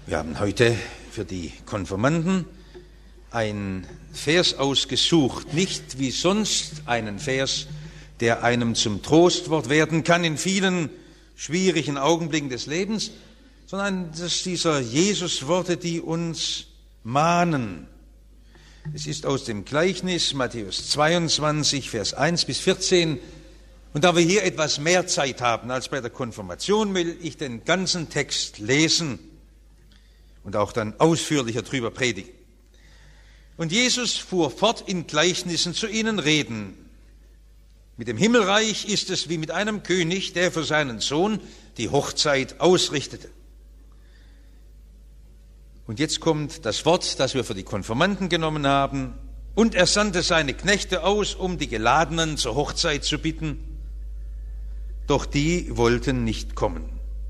Wir haben heute für die Konfirmanden einen Vers ausgesucht, nicht wie sonst einen Vers, der einem zum Trostwort werden kann in vielen schwierigen Augenblicken des Lebens, sondern das dieser Jesus-Worte, die uns mahnen. Es ist aus dem Gleichnis Matthäus 22, Vers 1 bis 14. Und da wir hier etwas mehr Zeit haben als bei der Konfirmation, will ich den ganzen Text lesen und auch dann ausführlicher drüber predigen. Und Jesus fuhr fort, in Gleichnissen zu ihnen reden. Mit dem Himmelreich ist es wie mit einem König, der für seinen Sohn die Hochzeit ausrichtete. Und jetzt kommt das Wort, das wir für die Konfirmanden genommen haben. Und er sandte seine Knechte aus, um die Geladenen zur Hochzeit zu bitten. Doch die wollten nicht kommen.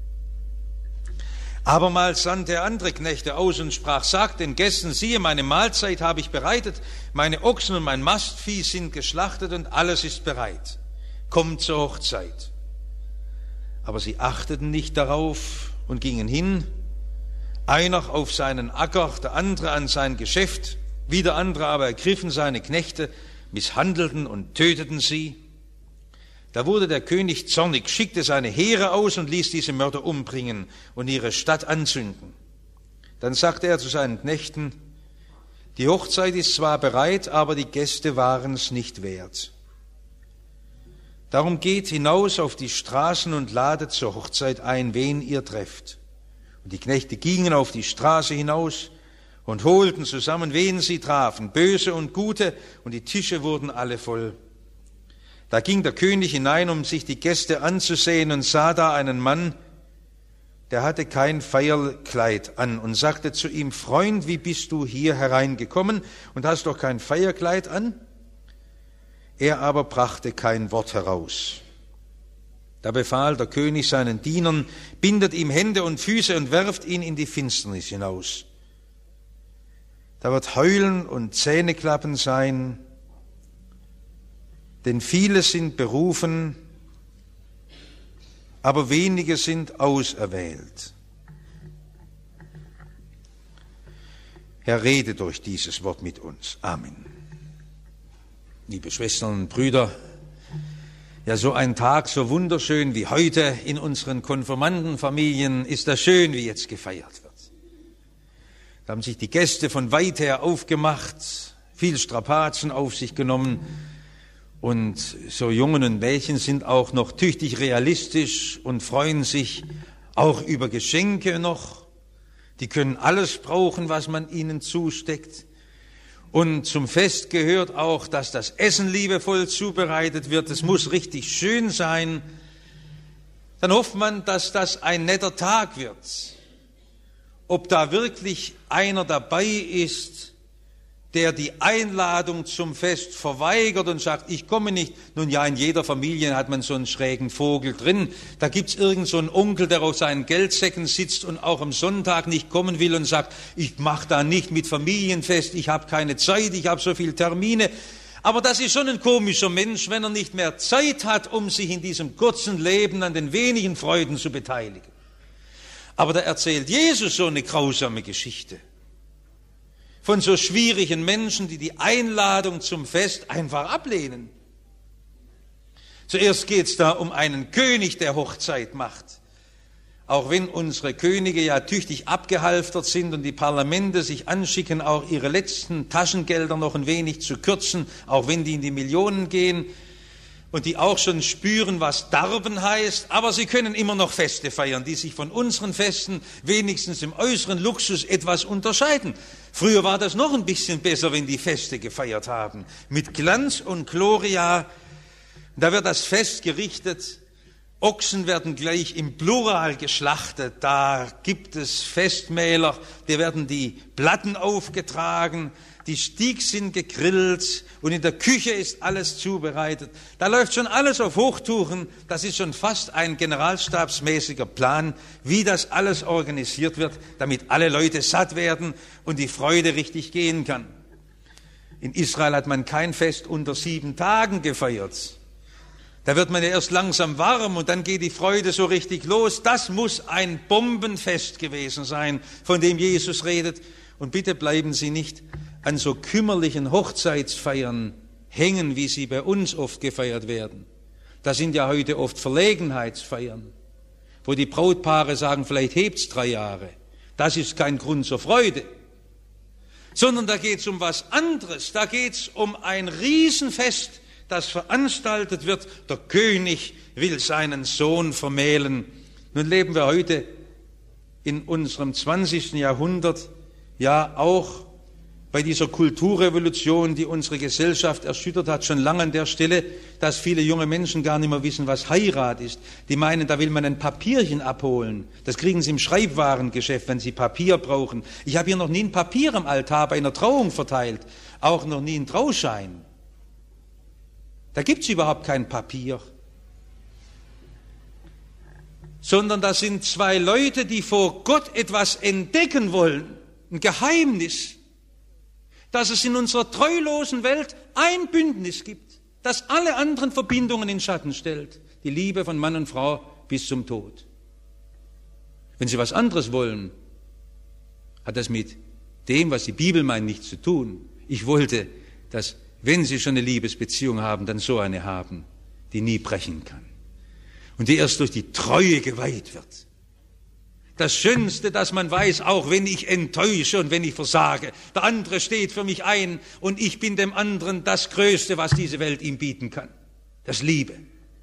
Abermals sandte er andere Knechte aus und sprach, sagt den Gästen, siehe, meine Mahlzeit habe ich bereitet, meine Ochsen und mein Mastvieh sind geschlachtet und alles ist bereit. Kommt zur Hochzeit. Aber sie achteten nicht darauf und gingen hin, einer auf seinen Acker, der andere an sein Geschäft, wieder andere aber ergriffen seine Knechte, misshandelten und töteten sie. Da wurde der König zornig, schickte seine Heere aus und ließ diese Mörder umbringen und ihre Stadt anzünden. Dann sagte er zu seinen Knechten, die Hochzeit ist zwar bereit, aber die Gäste waren es nicht wert. Darum geht hinaus auf die Straßen und ladet zur Hochzeit ein, wen ihr trefft. Und die Knechte gingen auf die Straße hinaus und holten zusammen, wen sie trafen, Böse und Gute, und die Tische wurden alle voll. Da ging der König hinein, um sich die Gäste anzusehen, und sah da einen Mann, der hatte kein Feierkleid an, und sagte zu ihm, Freund, wie bist du hier hereingekommen und hast doch kein Feierkleid an? Er aber brachte kein Wort heraus. Da befahl der König seinen Dienern, bindet ihm Hände und Füße und werft ihn in die Finsternis hinaus. Da wird Heulen und Zähneklappen sein, denn viele sind berufen, aber wenige sind auserwählt. Herr, rede durch dieses Wort mit uns. Amen. Liebe Schwestern und Brüder, ja, so ein Tag, so wunderschön wie heute in unseren Konfirmandenfamilien, ist das schön, wie jetzt gefeiert wird. Da haben sich die Gäste von weit her aufgemacht, viel Strapazen auf sich genommen, und so Jungen und Mädchen sind auch noch tüchtig realistisch und freuen sich auch über Geschenke noch. Die können alles brauchen, was man ihnen zusteckt. Und zum Fest gehört auch, dass das Essen liebevoll zubereitet wird. Es muss richtig schön sein. Dann hofft man, dass das ein netter Tag wird. Ob da wirklich einer dabei ist, der die Einladung zum Fest verweigert und sagt, ich komme nicht. Nun ja, in jeder Familie hat man so einen schrägen Vogel drin. Da gibt's irgend so einen Onkel, der auf seinen Geldsäcken sitzt und auch am Sonntag nicht kommen will und sagt, ich mache da nicht mit Familienfest, ich habe keine Zeit, ich habe so viele Termine. Aber das ist schon ein komischer Mensch, wenn er nicht mehr Zeit hat, um sich in diesem kurzen Leben an den wenigen Freuden zu beteiligen. Aber da erzählt Jesus so eine grausame Geschichte von so schwierigen Menschen, die die Einladung zum Fest einfach ablehnen. Zuerst geht es da um einen König, der Hochzeit macht. Auch wenn unsere Könige ja tüchtig abgehalftert sind und die Parlamente sich anschicken, auch ihre letzten Taschengelder noch ein wenig zu kürzen, auch wenn die in die Millionen gehen, und die auch schon spüren, was Darben heißt, aber sie können immer noch Feste feiern, die sich von unseren Festen wenigstens im äußeren Luxus etwas unterscheiden. Früher war das noch ein bisschen besser, wenn die Feste gefeiert haben. Mit Glanz und Gloria, da wird das Fest gerichtet, Ochsen werden gleich im Plural geschlachtet, da gibt es Festmähler, da werden die Platten aufgetragen, die Stieg sind gegrillt und in der Küche ist alles zubereitet. Da läuft schon alles auf Hochtouren. Das ist schon fast ein generalstabsmäßiger Plan, wie das alles organisiert wird, damit alle Leute satt werden und die Freude richtig gehen kann. In Israel hat man kein Fest unter 7 Tagen gefeiert. Da wird man ja erst langsam warm und dann geht die Freude so richtig los. Das muss ein Bombenfest gewesen sein, von dem Jesus redet. Und bitte bleiben Sie nicht an so kümmerlichen Hochzeitsfeiern hängen, wie sie bei uns oft gefeiert werden. Das sind ja heute oft Verlegenheitsfeiern, wo die Brautpaare sagen, vielleicht hebt's 3 Jahre. Das ist kein Grund zur Freude. Sondern da geht's um was anderes. Da geht's um ein Riesenfest, das veranstaltet wird. Der König will seinen Sohn vermählen. Nun leben wir heute in unserem 20. Jahrhundert ja auch bei dieser Kulturrevolution, die unsere Gesellschaft erschüttert hat, schon lange an der Stelle, dass viele junge Menschen gar nicht mehr wissen, was Heirat ist. Die meinen, da will man ein Papierchen abholen. Das kriegen sie im Schreibwarengeschäft, wenn sie Papier brauchen. Ich habe hier noch nie ein Papier am Altar bei einer Trauung verteilt, auch noch nie einen Trauschein. Da gibt's überhaupt kein Papier. Sondern das sind 2 Leute, die vor Gott etwas entdecken wollen, ein Geheimnis, dass es in unserer treulosen Welt ein Bündnis gibt, das alle anderen Verbindungen in Schatten stellt, die Liebe von Mann und Frau bis zum Tod. Wenn Sie was anderes wollen, hat das mit dem, was die Bibel meint, nichts zu tun. Ich wollte, dass, wenn Sie schon eine Liebesbeziehung haben, dann so eine haben, die nie brechen kann und die erst durch die Treue geweiht wird. Das Schönste, dass man weiß, auch wenn ich enttäusche und wenn ich versage, der andere steht für mich ein und ich bin dem anderen das Größte, was diese Welt ihm bieten kann. Das Liebe.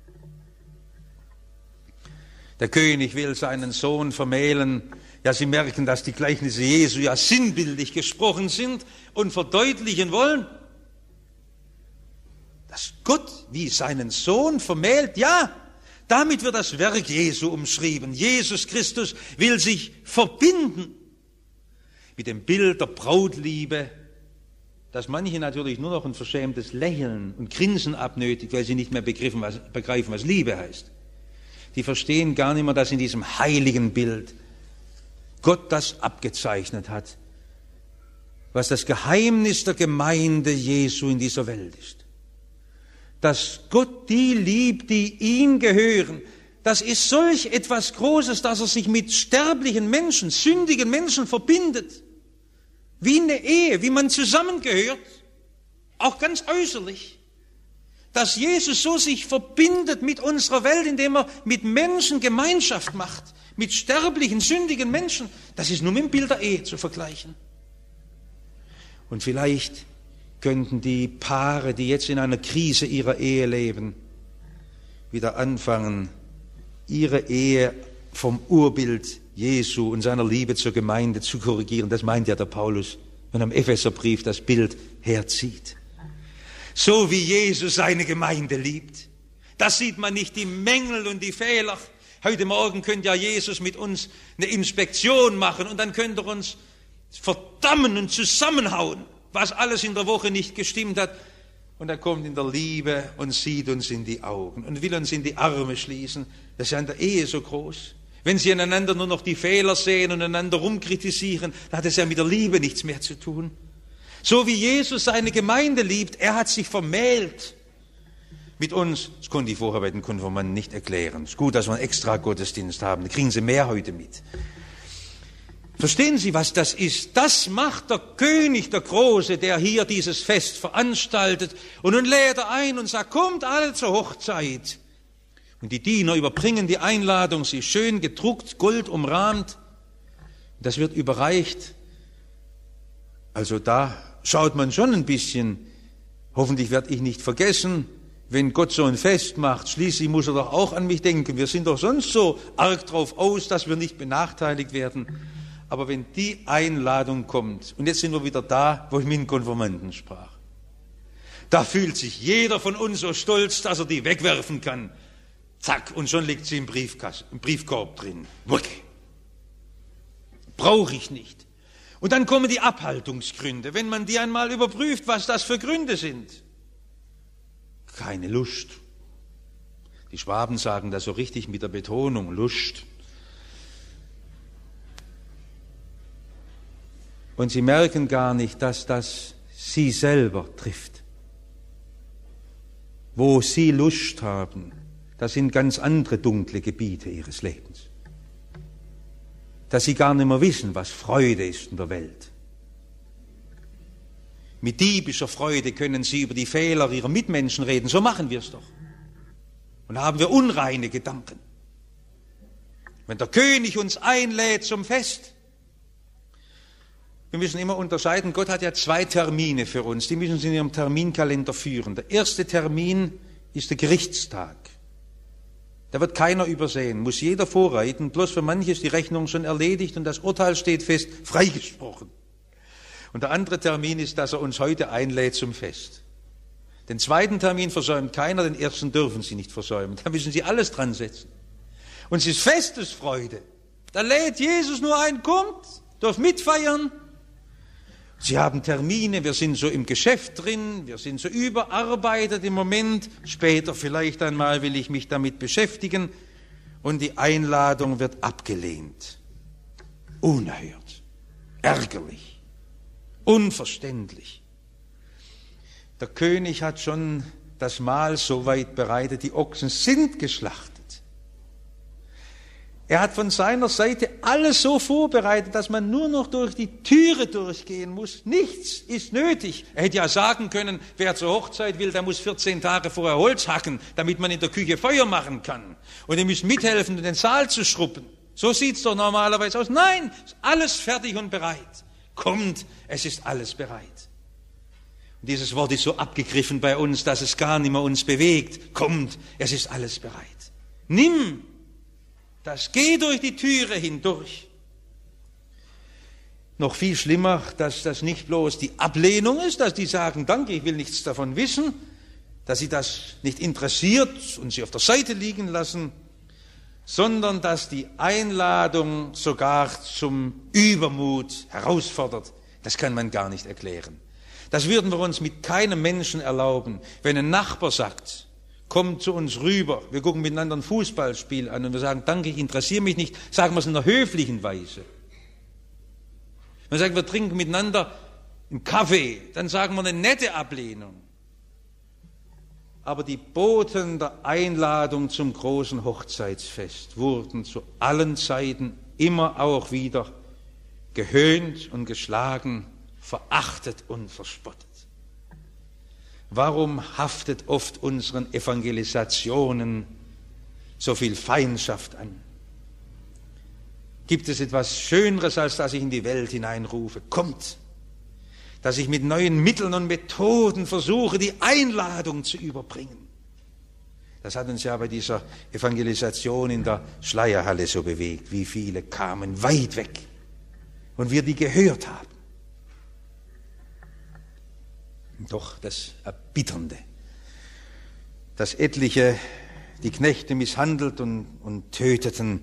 Der König will seinen Sohn vermählen. Ja, Sie merken, dass die Gleichnisse Jesu ja sinnbildlich gesprochen sind und verdeutlichen wollen, dass Gott wie seinen Sohn vermählt, ja, damit wird das Werk Jesu umschrieben. Jesus Christus will sich verbinden mit dem Bild der Brautliebe, das manche natürlich nur noch ein verschämtes Lächeln und Grinsen abnötigt, weil sie nicht mehr begreifen, was Liebe heißt. Die verstehen gar nicht mehr, dass in diesem heiligen Bild Gott das abgezeichnet hat, was das Geheimnis der Gemeinde Jesu in dieser Welt ist. Dass Gott die liebt, die ihm gehören, das ist solch etwas Großes, dass er sich mit sterblichen Menschen, sündigen Menschen verbindet. Wie eine Ehe, wie man zusammengehört, auch ganz äußerlich. Dass Jesus so sich verbindet mit unserer Welt, indem er mit Menschen Gemeinschaft macht, mit sterblichen, sündigen Menschen, das ist nur mit dem Bild der Ehe zu vergleichen. Und vielleicht könnten die Paare, die jetzt in einer Krise ihrer Ehe leben, wieder anfangen, ihre Ehe vom Urbild Jesu und seiner Liebe zur Gemeinde zu korrigieren. Das meint ja der Paulus, wenn er im Epheserbrief das Bild herzieht. So wie Jesus seine Gemeinde liebt. Da sieht man nicht die Mängel und die Fehler. Heute Morgen könnte ja Jesus mit uns eine Inspektion machen und dann könnte er uns verdammen und zusammenhauen, was alles in der Woche nicht gestimmt hat. Und er kommt in der Liebe und sieht uns in die Augen und will uns in die Arme schließen. Das ist ja in der Ehe so groß. Wenn sie einander nur noch die Fehler sehen und einander rumkritisieren, dann hat es ja mit der Liebe nichts mehr zu tun. So wie Jesus seine Gemeinde liebt, er hat sich vermählt mit uns. Das konnte ich vorher bei den Konfirmanden nicht erklären. Es ist gut, dass wir einen extra Gottesdienst haben. Da kriegen Sie mehr heute mit. Verstehen Sie, was das ist? Das macht der König, der Große, der hier dieses Fest veranstaltet. Und nun lädt er ein und sagt, kommt alle zur Hochzeit. Und die Diener überbringen die Einladung, sie ist schön gedruckt, Gold umrahmt. Das wird überreicht. Also da schaut man schon ein bisschen, hoffentlich werde ich nicht vergessen, wenn Gott so ein Fest macht, schließlich muss er doch auch an mich denken. Wir sind doch sonst so arg drauf aus, dass wir nicht benachteiligt werden. Aber wenn die Einladung kommt, und jetzt sind wir wieder da, wo ich mit den Konfirmanden sprach, da fühlt sich jeder von uns so stolz, dass er die wegwerfen kann. Zack, und schon liegt sie im Briefkorb drin. Okay. Brauche ich nicht. Und dann kommen die Abhaltungsgründe, wenn man die einmal überprüft, was das für Gründe sind. Keine Lust. Die Schwaben sagen das so richtig mit der Betonung, Lust. Und sie merken gar nicht, dass das sie selber trifft. Wo sie Lust haben, das sind ganz andere dunkle Gebiete ihres Lebens. Dass sie gar nicht mehr wissen, was Freude ist in der Welt. Mit diebischer Freude können sie über die Fehler ihrer Mitmenschen reden. So machen wir es doch. Und da haben wir unreine Gedanken. Wenn der König uns einlädt zum Fest, wir müssen immer unterscheiden, Gott hat ja 2 Termine für uns, die müssen Sie in Ihrem Terminkalender führen. Der erste Termin ist der Gerichtstag. Da wird keiner übersehen, muss jeder vorreiten, bloß für manche ist die Rechnung schon erledigt und das Urteil steht fest, freigesprochen. Und der andere Termin ist, dass er uns heute einlädt zum Fest. Den zweiten Termin versäumt keiner, den ersten dürfen Sie nicht versäumen. Da müssen Sie alles dran setzen. Und es ist Festesfreude. Da lädt Jesus nur ein, kommt, dürft mitfeiern. Sie haben Termine, wir sind so im Geschäft drin, wir sind so überarbeitet im Moment. Später vielleicht einmal will ich mich damit beschäftigen. Und die Einladung wird abgelehnt. Unerhört, ärgerlich, unverständlich. Der König hat schon das Mahl so weit bereitet, die Ochsen sind geschlachtet. Er hat von seiner Seite alles so vorbereitet, dass man nur noch durch die Türe durchgehen muss. Nichts ist nötig. Er hätte ja sagen können, wer zur Hochzeit will, der muss 14 Tage vorher Holz hacken, damit man in der Küche Feuer machen kann. Und ihr müsst mithelfen, den Saal zu schruppen. So sieht's doch normalerweise aus. Nein, ist alles fertig und bereit. Kommt, es ist alles bereit. Und dieses Wort ist so abgegriffen bei uns, dass es gar nicht mehr uns bewegt. Kommt, es ist alles bereit. Nimm das, geh durch die Türe hindurch. Noch viel schlimmer, dass das nicht bloß die Ablehnung ist, dass die sagen, danke, ich will nichts davon wissen, dass sie das nicht interessiert und sie auf der Seite liegen lassen, sondern dass die Einladung sogar zum Übermut herausfordert. Das kann man gar nicht erklären. Das würden wir uns mit keinem Menschen erlauben, wenn ein Nachbar sagt, komm zu uns rüber, wir gucken miteinander ein Fußballspiel an und wir sagen, danke, ich interessiere mich nicht, sagen wir es in einer höflichen Weise. Wenn wir sagen, wir trinken miteinander einen Kaffee, dann sagen wir eine nette Ablehnung. Aber die Boten der Einladung zum großen Hochzeitsfest wurden zu allen Zeiten immer auch wieder gehöhnt und geschlagen, verachtet und verspottet. Warum haftet oft unseren Evangelisationen so viel Feindschaft an? Gibt es etwas Schöneres, als dass ich in die Welt hineinrufe? Kommt, dass ich mit neuen Mitteln und Methoden versuche, die Einladung zu überbringen. Das hat uns ja bei dieser Evangelisation in der Schleierhalle so bewegt, wie viele kamen weit weg und wir die gehört haben. Doch das Erbitternde, dass etliche die Knechte misshandelt und töteten,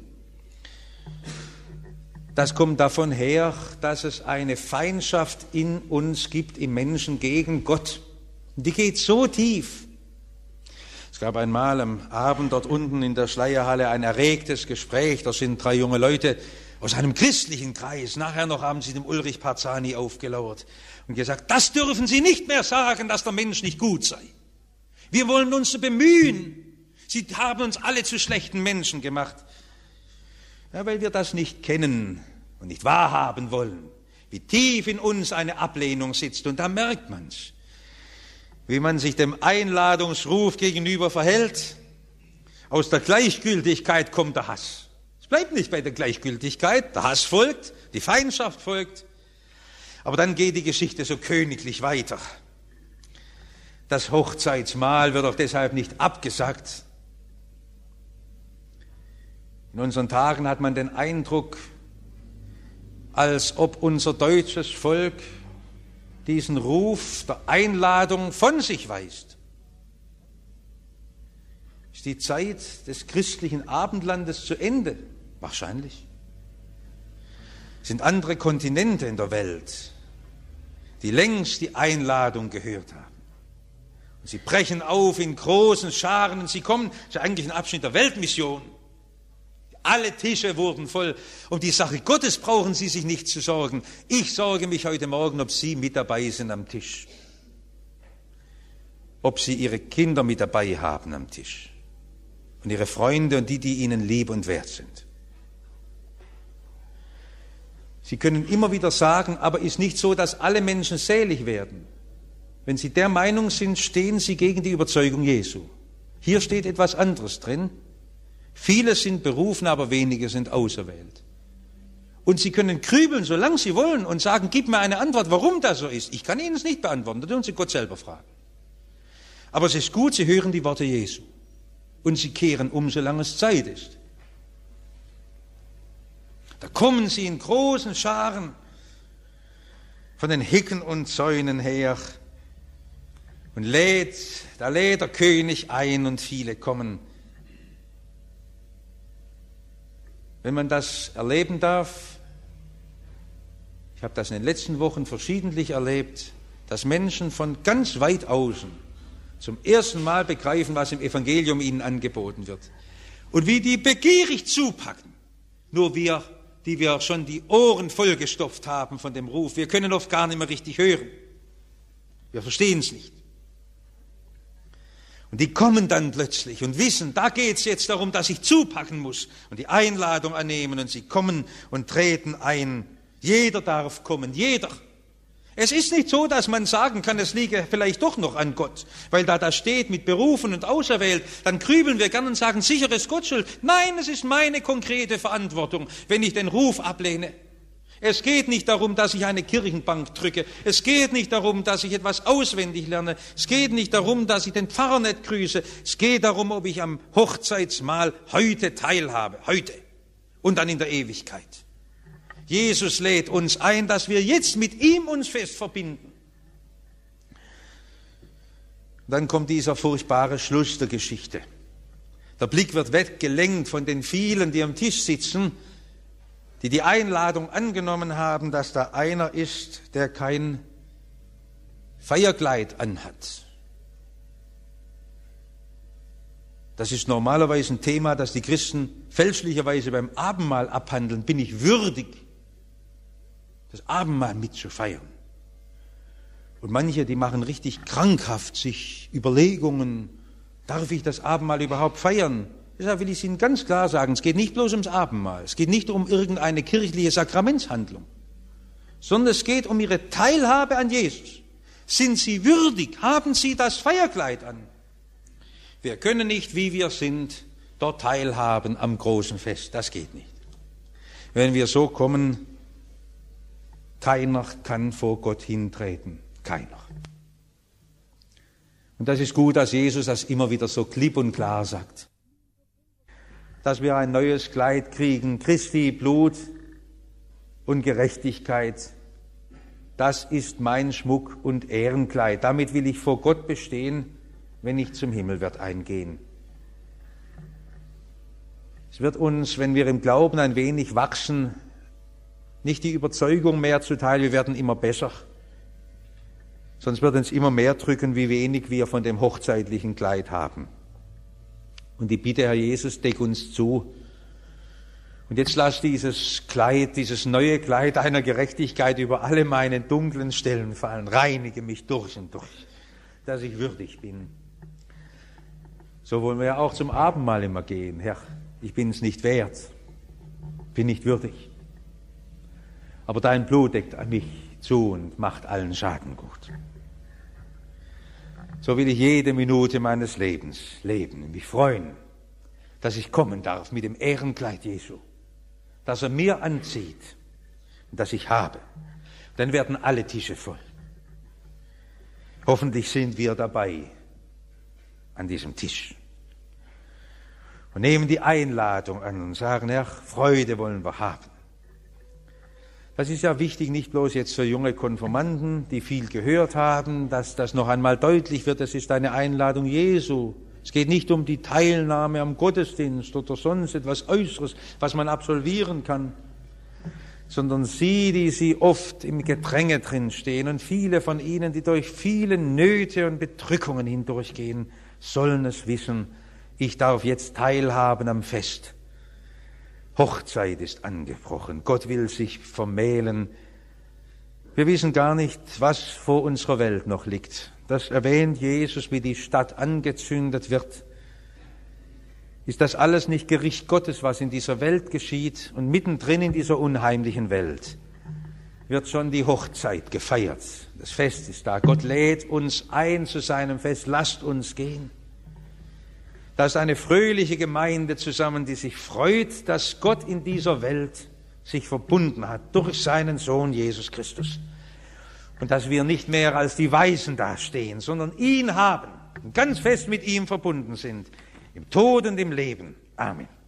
das kommt davon her, dass es eine Feindschaft in uns gibt, im Menschen gegen Gott. Die geht so tief. Es gab einmal am Abend dort unten in der Schleierhalle ein erregtes Gespräch. Da sind 3 junge Leute aus einem christlichen Kreis. Nachher noch haben sie dem Ulrich Parzani aufgelauert und gesagt, das dürfen Sie nicht mehr sagen, dass der Mensch nicht gut sei. Wir wollen uns bemühen. Sie haben uns alle zu schlechten Menschen gemacht. Ja, weil wir das nicht kennen und nicht wahrhaben wollen, wie tief in uns eine Ablehnung sitzt. Und da merkt man's, wie man sich dem Einladungsruf gegenüber verhält. Aus der Gleichgültigkeit kommt der Hass. Es bleibt nicht bei der Gleichgültigkeit, der Hass folgt, die Feindschaft folgt. Aber dann geht die Geschichte so königlich weiter. Das Hochzeitsmahl wird auch deshalb nicht abgesagt. In unseren Tagen hat man den Eindruck, als ob unser deutsches Volk diesen Ruf der Einladung von sich weist. Ist die Zeit des christlichen Abendlandes zu Ende? Wahrscheinlich. Es sind andere Kontinente in der Welt, die längst die Einladung gehört haben. Und sie brechen auf in großen Scharen und sie kommen, das ist eigentlich ein Abschnitt der Weltmission. Alle Tische wurden voll. Um die Sache Gottes brauchen Sie sich nicht zu sorgen. Ich sorge mich heute Morgen, ob Sie mit dabei sind am Tisch. ob sie ihre Kinder mit dabei haben am Tisch und ihre Freunde und die ihnen lieb und wert sind. Sie können immer wieder sagen, aber ist nicht so, dass alle Menschen selig werden. Wenn sie der Meinung sind, stehen sie gegen die Überzeugung Jesu. Hier steht etwas anderes drin. Viele sind berufen, aber wenige sind auserwählt. Und sie können grübeln, solange sie wollen, und sagen, gib mir eine Antwort, warum das so ist. Ich kann Ihnen es nicht beantworten, da dürfen Sie Gott selber fragen. Aber es ist gut, Sie hören die Worte Jesu. Und Sie kehren um, solange es Zeit ist. Da kommen sie in großen Scharen von den Hecken und Zäunen her und da lädt der König ein und viele kommen. Wenn man das erleben darf, ich habe das in den letzten Wochen verschiedentlich erlebt, dass Menschen von ganz weit außen zum ersten Mal begreifen, was im Evangelium ihnen angeboten wird. Und wie die begierig zupacken. Nur wir, die wir schon die Ohren vollgestopft haben von dem Ruf, wir können oft gar nicht mehr richtig hören. Wir verstehen es nicht. Und die kommen dann plötzlich und wissen, da geht es jetzt darum, dass ich zupacken muss und die Einladung annehmen und sie kommen und treten ein. Jeder darf kommen, jeder. Es ist nicht so, dass man sagen kann, es liege vielleicht doch noch an Gott, weil da steht mit berufen und auserwählt, dann grübeln wir gern und sagen, sicher ist Gott schuld. Nein, es ist meine konkrete Verantwortung, wenn ich den Ruf ablehne. Es geht nicht darum, dass ich eine Kirchenbank drücke. Es geht nicht darum, dass ich etwas auswendig lerne. Es geht nicht darum, dass ich den Pfarrer nicht grüße. Es geht darum, ob ich am Hochzeitsmahl heute teilhabe, heute und dann in der Ewigkeit. Jesus lädt uns ein, dass wir jetzt mit ihm uns fest verbinden. Dann kommt dieser furchtbare Schluss der Geschichte. Der Blick wird weggelenkt von den vielen, die am Tisch sitzen, die die Einladung angenommen haben, dass da einer ist, der kein Feierkleid anhat. Das ist normalerweise ein Thema, das die Christen fälschlicherweise beim Abendmahl abhandeln. Bin ich würdig, das Abendmahl mitzufeiern? Und manche, die machen richtig krankhaft sich Überlegungen, darf ich das Abendmahl überhaupt feiern? Deshalb will ich Ihnen ganz klar sagen, es geht nicht bloß ums Abendmahl, es geht nicht um irgendeine kirchliche Sakramentshandlung, sondern es geht um Ihre Teilhabe an Jesus. Sind Sie würdig? Haben Sie das Feierkleid an? Wir können nicht, wie wir sind, dort teilhaben am großen Fest. Das geht nicht. Wenn wir so kommen, keiner kann vor Gott hintreten. Keiner. Und das ist gut, dass Jesus das immer wieder so klipp und klar sagt. Dass wir ein neues Kleid kriegen, Christi Blut und Gerechtigkeit. Das ist mein Schmuck und Ehrenkleid. Damit will ich vor Gott bestehen, wenn ich zum Himmel werde eingehen. Es wird uns, wenn wir im Glauben ein wenig wachsen, nicht die Überzeugung mehr zuteil, wir werden immer besser. Sonst wird uns immer mehr drücken, wie wenig wir von dem hochzeitlichen Kleid haben. Und die Bitte, Herr Jesus, deck uns zu. Und jetzt lass dieses Kleid, dieses neue Kleid deiner Gerechtigkeit über alle meine dunklen Stellen fallen. Reinige mich durch und durch, dass ich würdig bin. So wollen wir ja auch zum Abendmahl immer gehen. Herr, ich bin es nicht wert, bin nicht würdig. Aber dein Blut deckt an mich zu und macht allen Schaden gut. So will ich jede Minute meines Lebens leben und mich freuen, dass ich kommen darf mit dem Ehrenkleid Jesu, das er mir anzieht und das ich habe. Dann werden alle Tische voll. Hoffentlich sind wir dabei an diesem Tisch und nehmen die Einladung an und sagen, Herr, Freude wollen wir haben. Das ist ja wichtig, nicht bloß jetzt für junge Konfirmanden, die viel gehört haben, dass das noch einmal deutlich wird, das ist eine Einladung Jesu. Es geht nicht um die Teilnahme am Gottesdienst oder sonst etwas Äußeres, was man absolvieren kann, sondern Sie, die Sie oft im Gedränge drin stehen und viele von Ihnen, die durch viele Nöte und Bedrückungen hindurchgehen, sollen es wissen, ich darf jetzt teilhaben am Fest. Hochzeit ist angebrochen. Gott will sich vermählen Wir wissen gar nicht, was vor unserer Welt noch liegt. Das erwähnt Jesus, wie die Stadt angezündet wird. Ist das alles nicht Gericht Gottes, was in dieser Welt geschieht? Und mittendrin in dieser unheimlichen Welt wird schon die Hochzeit gefeiert. Das Fest ist da. Gott lädt uns ein zu seinem Fest. Lasst uns gehen. Da ist eine fröhliche Gemeinde zusammen, die sich freut, dass Gott in dieser Welt sich verbunden hat durch seinen Sohn Jesus Christus. Und dass wir nicht mehr als die Weisen dastehen, sondern ihn haben und ganz fest mit ihm verbunden sind, im Tod und im Leben. Amen.